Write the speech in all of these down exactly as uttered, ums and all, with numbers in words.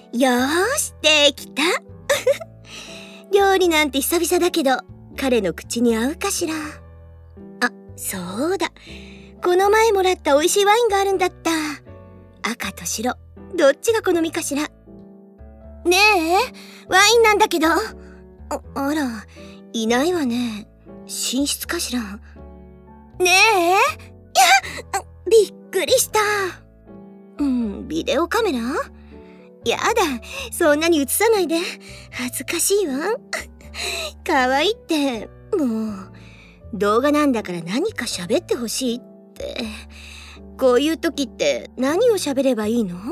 よーし、できた料理なんて久々だけど、彼の口に合うかしら。あ、そうだ、この前もらった美味しいワインがあるんだった。赤と白、どっちが好みかしら。ねえ、ワインなんだけど。あ、あら、いないわね。寝室かしら。ねえ、いや、びっくりした。うん、ビデオカメラ？やだ、そんなに映さないで。恥ずかしいわ。可愛いって、もう、動画なんだから何か喋ってほしいって。こういう時って何を喋ればいいの？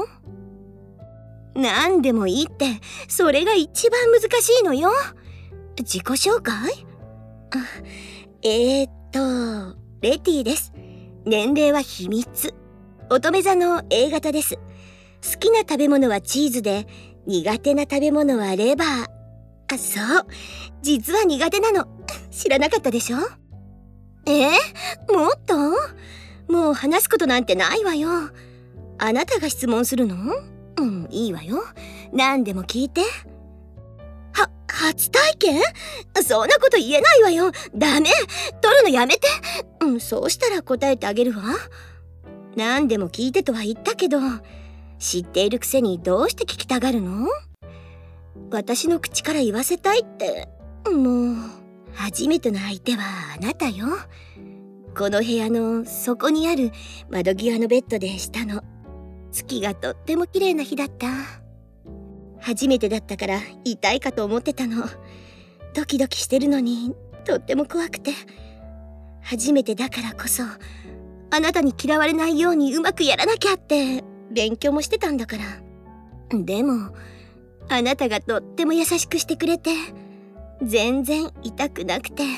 何でもいいって、それが一番難しいのよ。自己紹介？あ、えーっと、レティです。年齢は秘密。乙女座の A 型です。好きな食べ物はチーズで、苦手な食べ物はレバー。あ、そう。実は苦手なの。知らなかったでしょ？えー、もっと？もう話すことなんてないわよ。あなたが質問するの？うん、いいわよ。何でも聞いて。は、初体験？そんなこと言えないわよ。ダメ。取るのやめて。うん、そうしたら答えてあげるわ。何でも聞いてとは言ったけど、知っているくせにどうして聞きたがるの？私の口から言わせたいって。もう、初めての相手はあなたよ。この部屋の底にある窓際のベッドでしたの。月がとっても綺麗な日だった。初めてだったから痛いかと思ってたの。ドキドキしてるのにとっても怖くて。初めてだからこそ、あなたに嫌われないようにうまくやらなきゃって勉強もしてたんだから。でも、あなたがとっても優しくしてくれて、全然痛くなくて。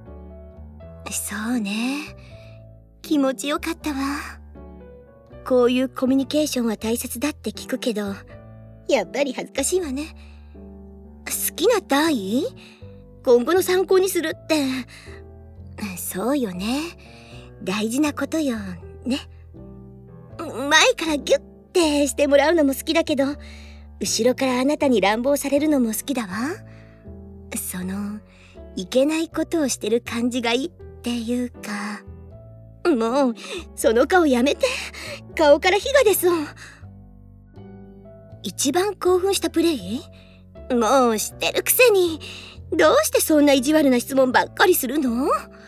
そうね。気持ちよかったわ。こういうコミュニケーションは大切だって聞くけど、やっぱり恥ずかしいわね。好きな体位？今後の参考にするって。そうよね。大事なことよね。前からギュッてしてもらうのも好きだけど、後ろからあなたに乱暴されるのも好きだわ。その、いけないことをしてる感じがいいっていうか。もう、その顔やめて。顔から火が出そう。一番興奮したプレイ？もう知ってるくせに、どうしてそんな意地悪な質問ばっかりするの？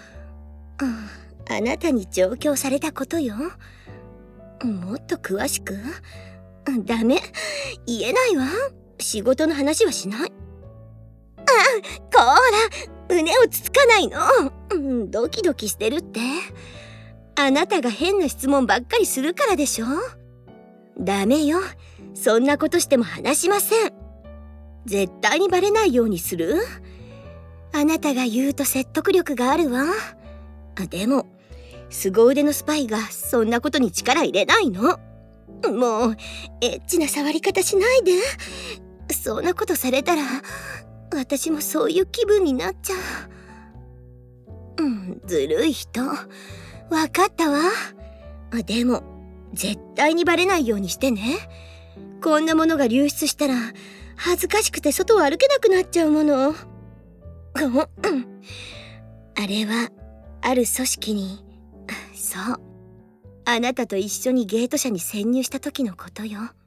あなたに上京されたことよ。もっと詳しく？ダメ、言えないわ。仕事の話はしない。あ、こーら、胸をつつかないの。うん、ドキドキしてるって。あなたが変な質問ばっかりするからでしょ。ダメよ。そんなことしても話しません。絶対にバレないようにする？あなたが言うと説得力があるわ。でも、凄腕のスパイがそんなことに力入れないの。もう、エッチな触り方しないで。そんなことされたら、私もそういう気分になっちゃう。うん、ずるい人。わかったわ。でも、絶対にバレないようにしてね。こんなものが流出したら、恥ずかしくて外を歩けなくなっちゃうもの。あれは、ある組織に、そう。あなたと一緒にゲート社に潜入した時のことよ。